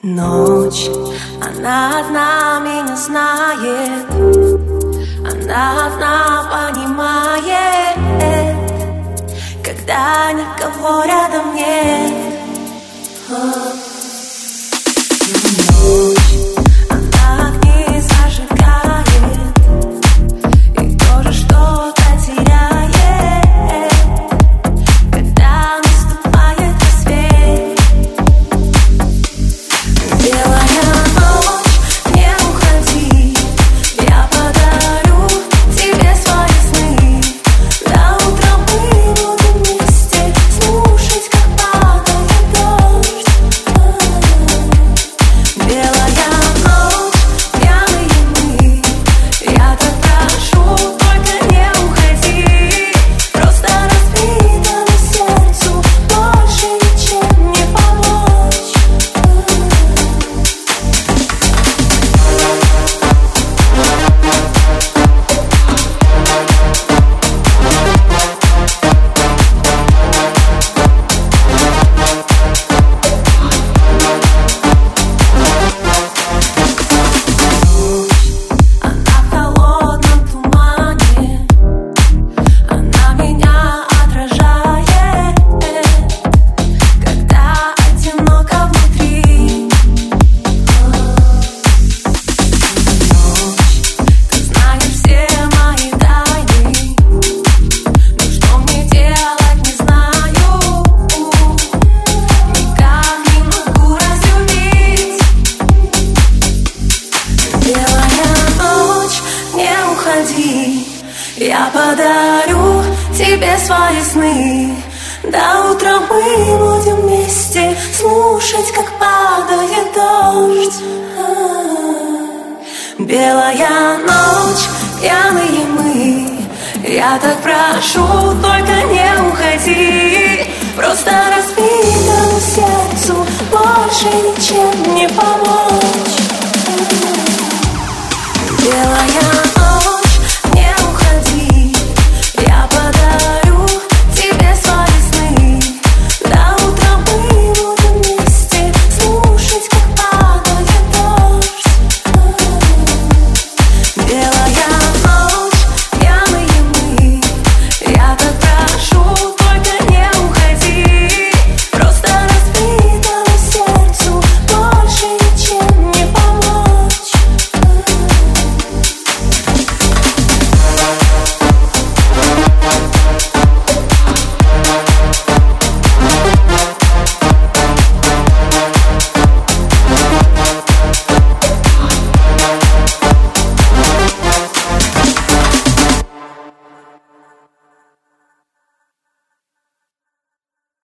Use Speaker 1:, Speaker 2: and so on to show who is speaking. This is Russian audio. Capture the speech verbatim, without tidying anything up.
Speaker 1: Ночь, она одна меня знает, она одна понимает, когда никого рядом нет. Ночь, она огни зажигает и тоже что-то теряет, когда наступает рассвет. Белая ночь, не уходи, я подарю тебе свои сны. До утра мы будем вместе слушать, как падает дождь. Белая ночь, пьяные мы, я так прошу, только не уходи. Просто разбитому сердцу больше ничем не помочь. Она в холодном тумане, она меня отражает, когда одиноко внутри. Ночь, ты знаешь все мои тайны, но что мне делать, не знаю. Никак не могу разлюбить. Белая ночь, не уходи, я подарю тебе свои сны. До утра мы будем вместе слушать, как падает дождь. Белая ночь, пьяные мы, я так прошу, только не уходи. Просто разбитому сердцу